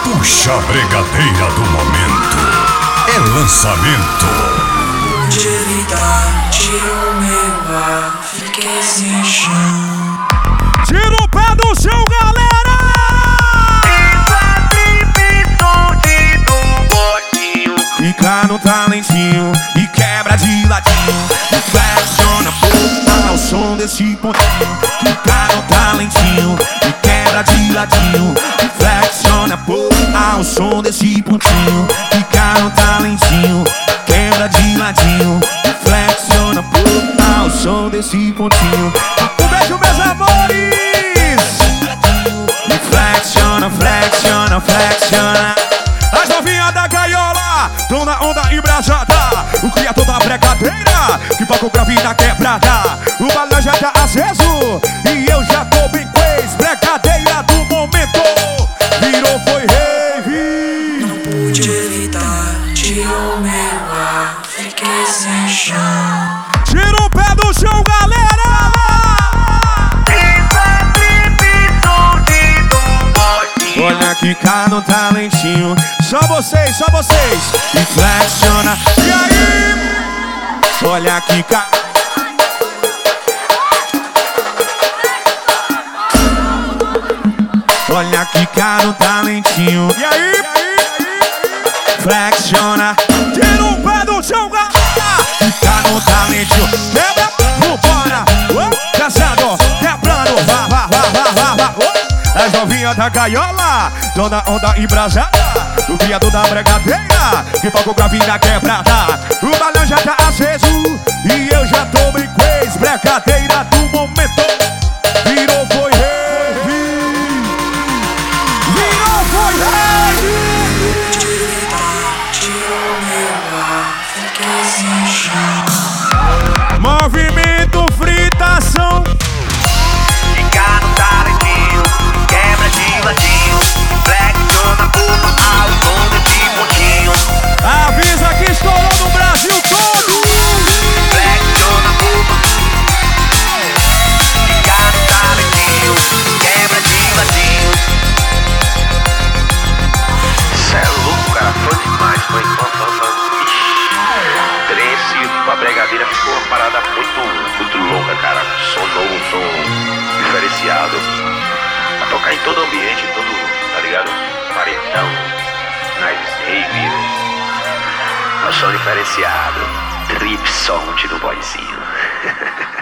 Puxa a bregadeira do momento. É lançamento. Pude evitar, tira o meu ar, fiquei sem chão. Tira o pé do chão, galera! Fica no talentinho e quebra de ladinho. E flexiona pouco ao som desse pontinho. Fica no talentinho e quebra de ladinho. E flexiona pouco ao som desse pontinho. Fica no talentinho, quebra de ladinho. E flexiona pouco ao som desse pontinho. Um beijo, meus amores! E flexiona, flexiona, flexiona. As novinhas da gaiola tão na onda embrasada. O criador da bregadeira que toca o grave na quebrada. O balão já tá aceso e eu já tô bem com ex. Bregadeira do momento virou, foi rave. Não pude evitar, tirou meu ar, fiquei sem chão. Tira o pé do chão, galera! Olha que cá no talentinho. Só vocês, só vocês. E flexiona. E aí? Olha que cá. Olha que cá no talentinho. E aí? Flexiona. Tira o pé do chão, galera. Fica no talentinho. Quebra, vambora. Dançando, quebrando. Vá, vá, vá, vá, vá, vá. As novinhas da gaiola, dona onda embrasada. O criador da bregadeira que toca o grave na quebrada. O balão já tá aceso e eu já tô bem com ex. Bregadeira do momento virou, foi rave. Virou, foi rave. Pude evitar, tirou meu ar, fiquei sem chão. Movimento fritação. Fica no talentinho, quebra de ladinho. Flexiona pouco ao som desse pontinho. Avisa que estourou no Brasil todo. Flexiona pouco. Fica no talentinho, quebra de ladinho. Cê é louco, cara, fã demais, foi fã. Trece com a bregadeira ficou uma parada muito louca, cara. Som novo, som diferenciado. Pra tocar em todo ambiente, todo, tá ligado? Paredão, nice rave. Um som diferenciado. Trip sound do boyzinho.